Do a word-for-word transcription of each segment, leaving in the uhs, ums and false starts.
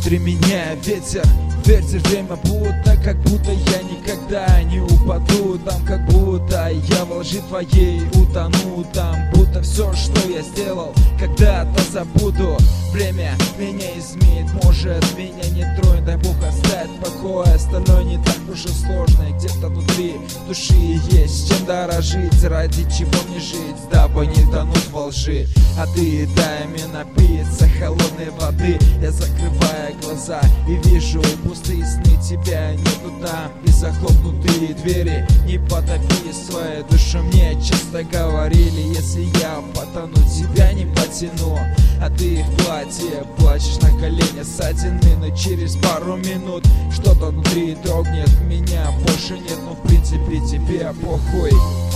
внутри меня ветер. Ветер, время будто, как будто я никогда не упаду. Там как будто я в лжи твоей утону. Там будто все, что я сделал, когда-то забуду. Время меня изменит, может меня не тронет. Дай Бог оставить в покое, остальное не так уж и сложно. И где-то внутри души есть чем дорожить, ради чего не жить, дабы не тонуть во лжи. А ты дай мне напиться холодной воды. Я закрываю глаза и вижу пустые сны, тебя нету там. И захлопнутые двери, не потопи свою душу. Мне часто говорили, если я потону, тебя не потяну. А ты в платье плачешь на коленях ссадины. Но через пару минут что-то внутри дрогнет. Меня больше нет, но в принципе тебе похуй.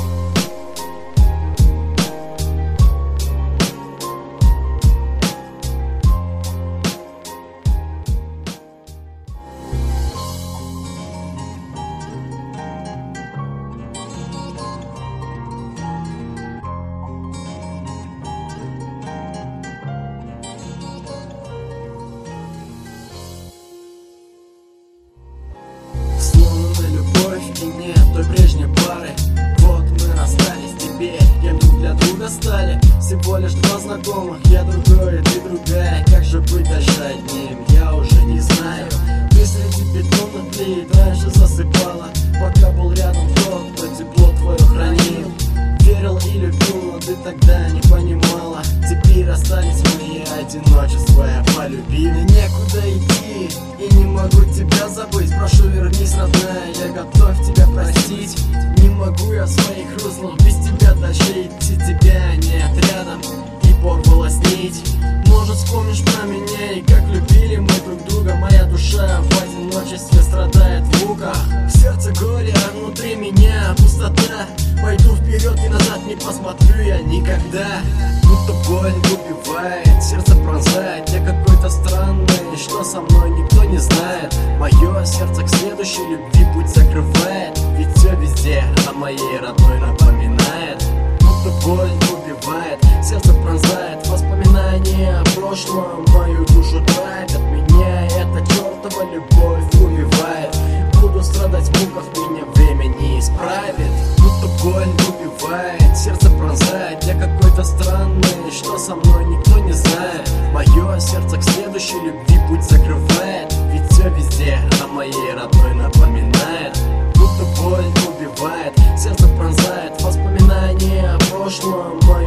И нет той прежней пары. Вот мы расстались, теперь кем друг для друга стали. Всего лишь два знакомых, я другой, ты другая. Как же быть дальше одним, я уже не знаю. Ты среди бетонных плит раньше засыпала, пока был рядом тот, кто тепло твое хранил. Верил и любил, но ты тогда не понимала. Теперь расстались мы, и одиночество я полюбил. И некуда идти, и не могу тебя забыть. Прошу, вернись, родная, я готов тебя простить. Не могу я в своих руслах без тебя дальше идти. Тебя нет рядом, и порвалась нить. Может, вспомнишь про меня и как любили мы друг друга. Моя душа в одиночестве страдает в муках. В сердце горе, а внутри меня пустота. Пойду вперед и назад не посмотрю я никогда. Будто боль убивает, сердце пронзает. Я какой-то странный, что со мной никто не знает. Мое сердце к следующей любви путь закрывает. Ведь все везде о моей родной напоминает. Будто боль убивает, сердце пронзает. Воспоминания о прошлом мою душу травят. От меня эта чертова любовь убивает. Буду страдать в муках, меня время не исправит. Будто боль убивает, сердце пронзает. Я какой-то странный, что со мной никто не знает. Мое сердце к следующей любви путь закрывает. Ведь все везде о моей родной напоминает. Будто боль убивает, сердце пронзает. Воспоминания о прошлом мою